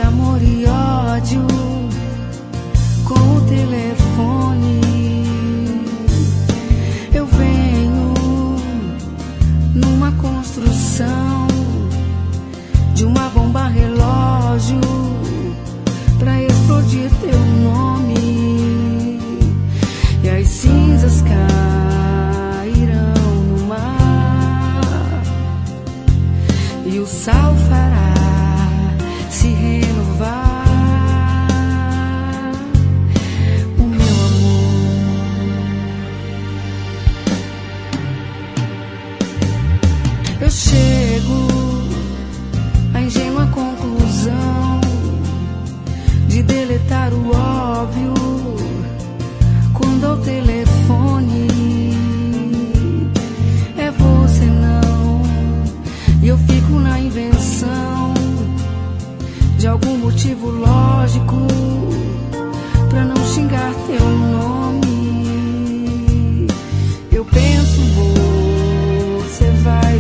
amor e ódio com o telefone. Eu venho numa construção de uma bomba relógio pra explodir teu nome, e as cinzas cairão no mar, e o sal fará se renovar. O meu amor, eu chego à ingênua conclusão de deletar o óbvio quando ao telefone é você não, e eu fico na invenção de algum motivo lógico pra não xingar teu nome. Eu penso, você vai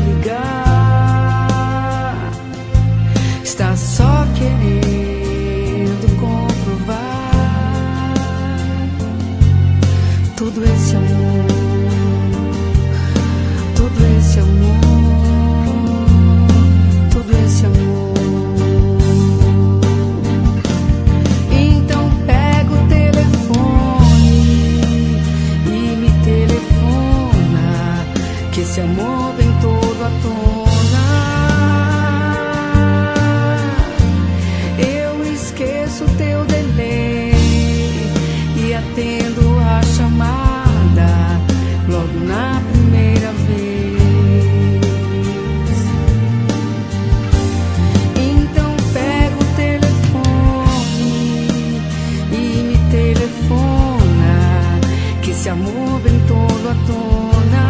ligar, está só querendo comprovar todo esse amor, todo esse amor, todo esse amor. Então pega o telefone e me telefona, que esse amor vem todo à tona. Eu esqueço teu delay e atendo a chamada logo na primeira vez. Então pega o telefone e me telefona, que esse amor vem todo à tona.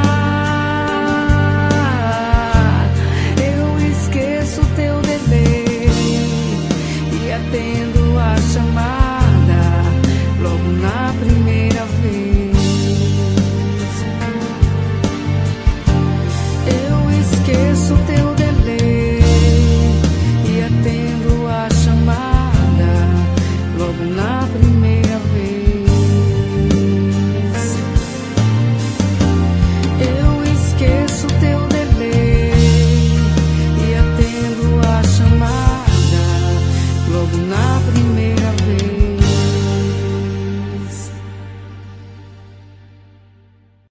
Eu esqueço teu delay e atendo a chamada logo na primeira vez. Eu esqueço teu delay e atendo a chamada logo na primeira vez. Eu esqueço teu delay e atendo a chamada logo na primeira vez.